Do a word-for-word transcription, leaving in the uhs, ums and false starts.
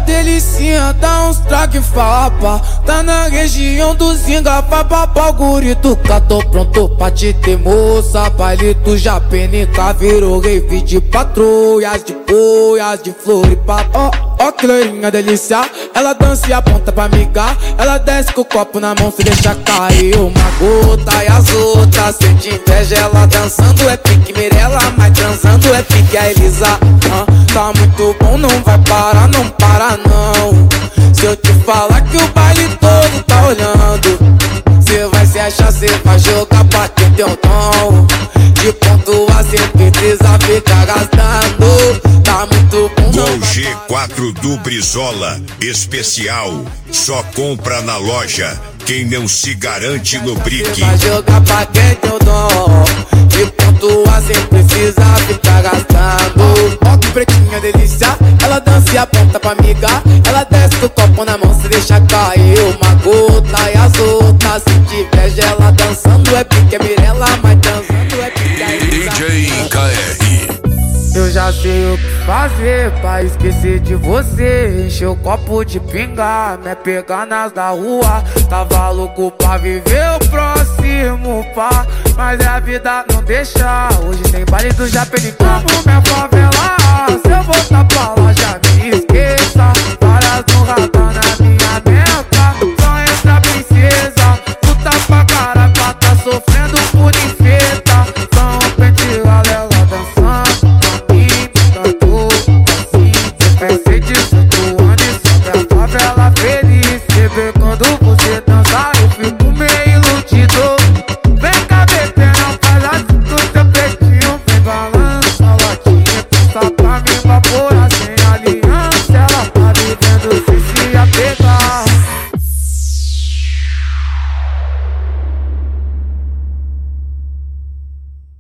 delicinha, dá uns traque fapa. Tá na região do Zinga, vai babá o gurito. Tô pronto pra te ter moça. Palito já penica, virou rave de patrulhas, de boias, de floripa. Ó, ó que loirinha delícia, ela dança e aponta pra migar. Ela desce com o copo na mão, se deixa cair uma gota. E as outras sente inveja, ela dançando é pique Mirella, mas transando é pique a Elisa. ah, Tá muito bom, não vai parar, não para não. Se eu te falar que o baile todo tá olhando, cê vai se achar, cê vai jogar pra ter teu tom. De ponto a cê precisa ficar gastando. Tá muito bom, não Gol G quatro do Brizola especial, só compra na loja quem não se garante no brique. Vai jogar pra quem tem o dom. De ponto a cê precisa ficar gastando. Ó que pretinha delícia, ela dança e aponta pra migar. Ela desce com o copo na mão, se deixa cair uma gota. E as outras se inveja, ela dançando é pique é Mirella, mas dançando é pique a Elisa. D J K R. Eu já sei o que fazer pra esquecer de você. Encher o copo de pinga, né, pegar nas da rua. Tava louco pra viver o próximo pá, mas a vida não deixa. Hoje tem baile do Japão, como minha favela. Se eu voltar pra lá,